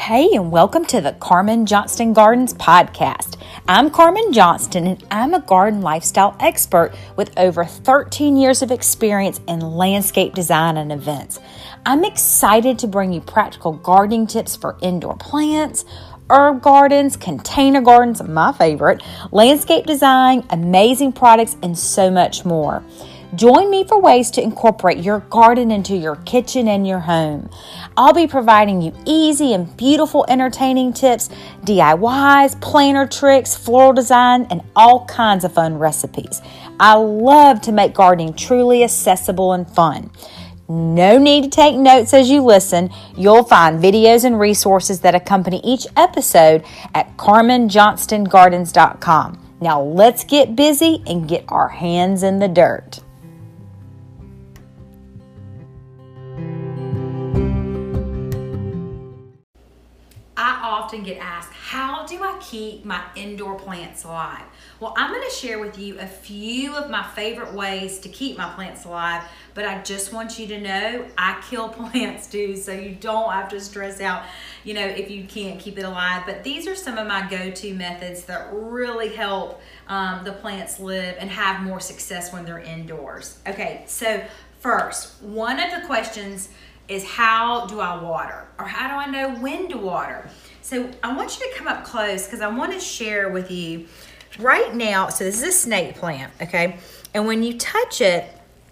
Hey, and welcome to the Carmen Johnston Gardens podcast. I'm Carmen Johnston, and I'm a garden lifestyle expert with over 13 years of experience in landscape design and events. I'm excited to bring you practical gardening tips for indoor plants, herb gardens, container gardens, my favorite, landscape design, amazing products, and so much more. Join me for ways to incorporate your garden into your kitchen and your home. I'll be providing you easy and beautiful entertaining tips, DIYs, planter tricks, floral design, and all kinds of fun recipes. I love to make gardening truly accessible and fun. No need to take notes as you listen. You'll find videos and resources that accompany each episode at carmenjohnstingardens.com. Now let's get busy and get our hands in the dirt. I often get asked, how do I keep my indoor plants alive? Well, I'm going to share with you a few of my favorite ways to keep my plants alive, but I just want you to know I kill plants too, so you don't have to stress out, if you can't keep it alive. But these are some of my go-to methods that really help the plants live and have more success when they're indoors. Okay, so first, one of the questions is how do I water, or how do I know when to water? So I want you to come up close because I want to share with you right now. So this is a snake plant, okay? And when you touch it,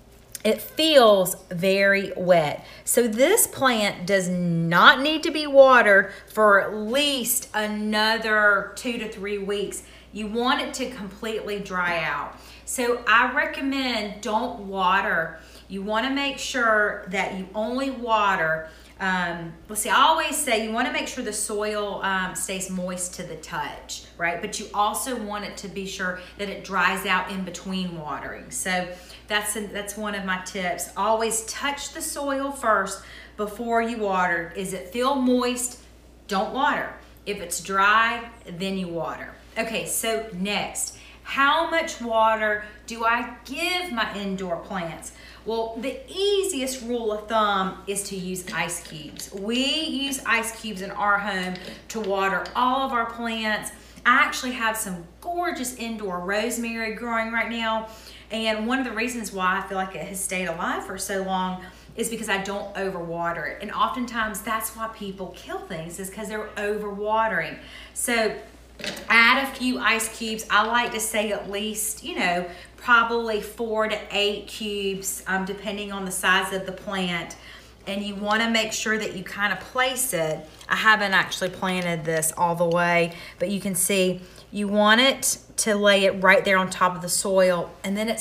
it feels very wet. So this plant does not need to be watered for at least another 2 to 3 weeks. You want it to completely dry out. So I recommend don't water. You want to make sure that you only water, I always say you want to make sure the soil stays moist to the touch, right? But you also want it to be sure that it dries out in between watering. So that's one of my tips. Always touch the soil first before you water. Is it feel moist? Don't water. If it's dry, then you water. Okay, so next, how much water do I give my indoor plants? Well, the easiest rule of thumb is to use ice cubes. We use ice cubes in our home to water all of our plants. I actually have some gorgeous indoor rosemary growing right now. And one of the reasons why I feel like it has stayed alive for so long is because I don't overwater it. And oftentimes that's why people kill things, is because they're overwatering. So add a few ice cubes. I like to say at least, probably 4 to 8 cubes, depending on the size of the plant. And you want to make sure that you kind of place it. I haven't actually planted this all the way, but you can see you want it to lay it right there on top of the soil, and then it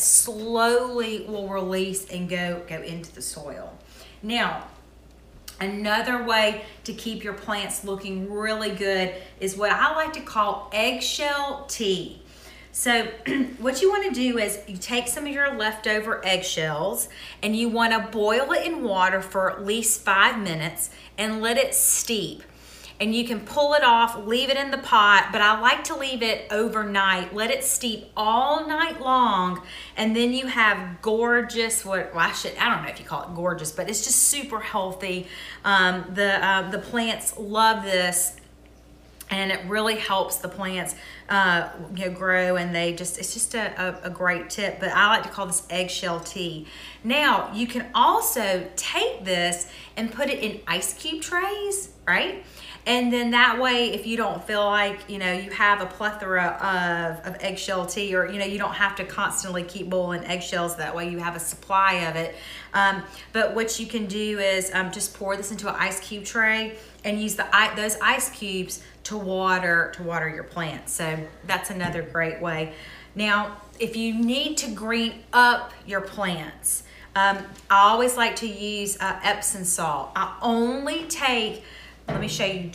slowly will release and go into the soil. Now, another way to keep your plants looking really good is what I like to call eggshell tea. So what you want to do is you take some of your leftover eggshells and you want to boil it in water for at least 5 minutes and let it steep. And you can pull it off, leave it in the pot, but I like to leave it overnight. Let it steep all night long, and then you have gorgeous, I don't know if you call it gorgeous, but it's just super healthy. The plants love this, and it really helps the plants grow, and it's just a great tip. But I like to call this eggshell tea. Now, you can also take this and put it in ice cube trays, right? And then that way, if you don't feel like, you have a plethora of eggshell tea, or, you don't have to constantly keep boiling eggshells, that way you have a supply of it. But what you can do is just pour this into an ice cube tray and use those ice cubes to water your plants. So that's another great way. Now, if you need to green up your plants, I always like to use Epsom salt. I only take, let me show you,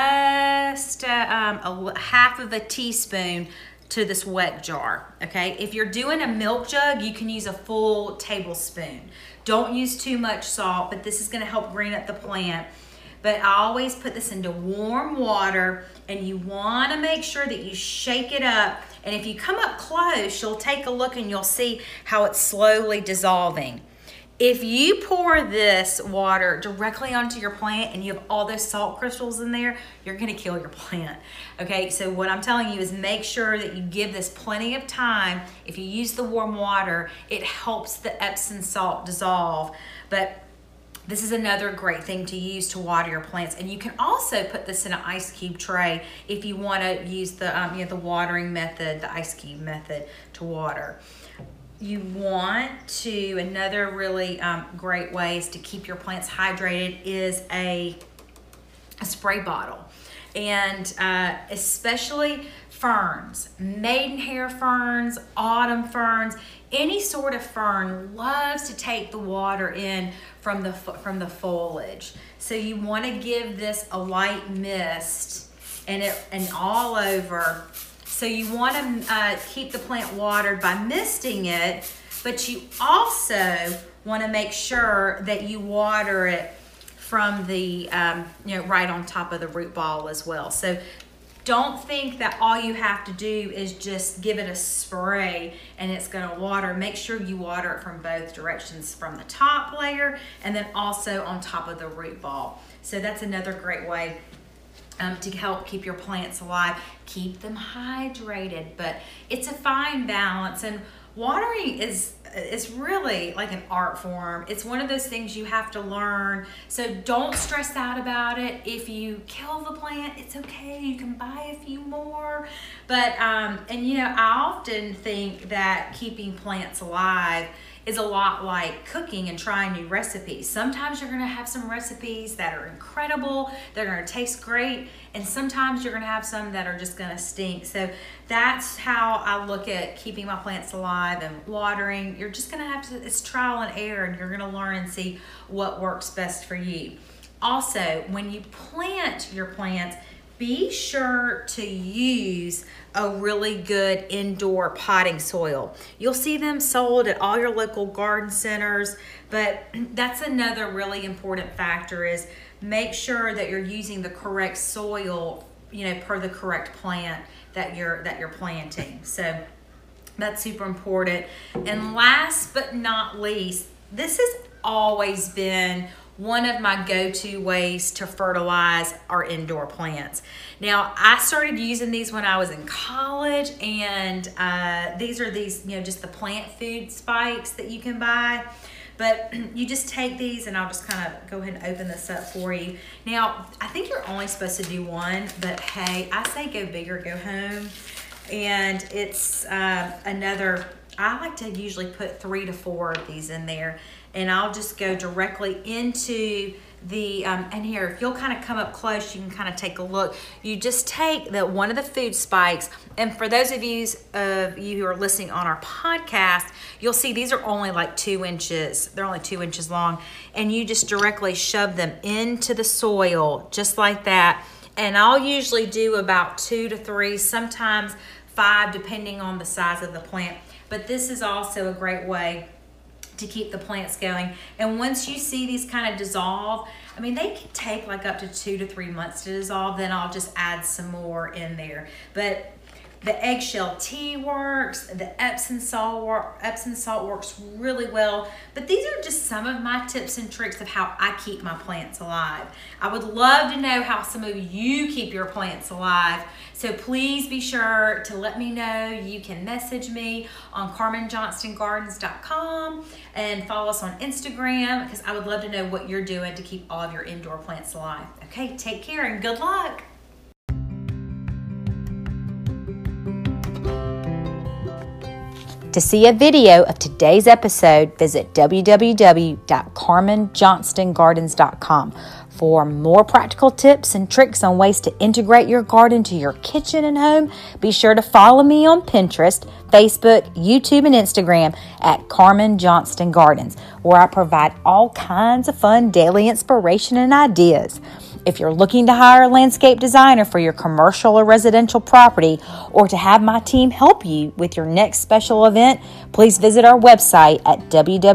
just a half of a teaspoon to this wet jar, okay? If you're doing a milk jug, you can use a full tablespoon. Don't use too much salt, but this is gonna help green up the plant. But I always put this into warm water, and you wanna make sure that you shake it up. And if you come up close, you'll take a look and you'll see how it's slowly dissolving. If you pour this water directly onto your plant and you have all those salt crystals in there, you're gonna kill your plant. Okay, so what I'm telling you is make sure that you give this plenty of time. If you use the warm water, it helps the Epsom salt dissolve. But this is another great thing to use to water your plants. And you can also put this in an ice cube tray if you wanna use the, the watering method, the ice cube method to water. You want to, another really great ways to keep your plants hydrated is a spray bottle. And especially ferns, maidenhair ferns, autumn ferns, any sort of fern loves to take the water in from the foliage. So you want to give this a light mist and all over. So you want to keep the plant watered by misting it, but you also want to make sure that you water it from the, right on top of the root ball as well. So don't think that all you have to do is just give it a spray and it's going to water. Make sure you water it from both directions, from the top layer and then also on top of the root ball. So that's another great way to help keep your plants alive, keep them hydrated. But it's a fine balance, and watering is really like an art form. It's one of those things you have to learn. So don't stress out about it. If you kill the plant, it's okay. You can buy a few more. But I often think that keeping plants alive is a lot like cooking and trying new recipes. Sometimes you're gonna have some recipes that are incredible, they're gonna taste great, and sometimes you're gonna have some that are just gonna stink. So that's how I look at keeping my plants alive and watering. You're just gonna have to, it's trial and error, and you're gonna learn and see what works best for you. Also, when you plant your plants, be sure to use a really good indoor potting soil. You'll see them sold at all your local garden centers, but that's another really important factor, is make sure that you're using the correct soil, per the correct plant that you're planting. So that's super important. And last but not least, this has always been one of my go-to ways to fertilize our indoor plants. Now, I started using these when I was in college, and these are just the plant food spikes that you can buy. But you just take these, and I'll just kind of go ahead and open this up for you. Now, I think you're only supposed to do one, but hey, I say go big or go home. And it's I like to usually put 3 to 4 of these in there, and I'll just go directly into the, and here, if you'll kind of come up close, you can kind of take a look. You just take one of the food spikes, and for those of you who are listening on our podcast, you'll see these are only like 2 inches. They're only 2 inches long, and you just directly shove them into the soil, just like that. And I'll usually do about 2 to 3, sometimes 5, depending on the size of the plant. But this is also a great way to keep the plants going. And once you see these kind of dissolve, they can take like up to 2 to 3 months to dissolve. Then I'll just add some more in there. But the eggshell tea works, the Epsom salt works really well. But these are just some of my tips and tricks of how I keep my plants alive. I would love to know how some of you keep your plants alive. So please be sure to let me know. You can message me on CarmenJohnstonGardens.com and follow us on Instagram, because I would love to know what you're doing to keep all of your indoor plants alive. Okay, take care and good luck. To see a video of today's episode, visit www.CarmenJohnstonGardens.com. For more practical tips and tricks on ways to integrate your garden to your kitchen and home, be sure to follow me on Pinterest, Facebook, YouTube, and Instagram at Carmen Johnston Gardens, where I provide all kinds of fun daily inspiration and ideas. If you're looking to hire a landscape designer for your commercial or residential property, or to have my team help you with your next special event, please visit our website at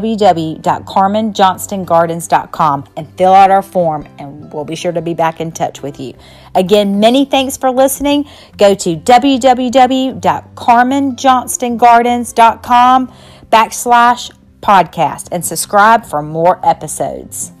www.CarmenJohnstonGardens.com and fill out our form, and we'll be sure to be back in touch with you. Again, many thanks for listening. Go to www.CarmenJohnstonGardens.com podcast and subscribe for more episodes.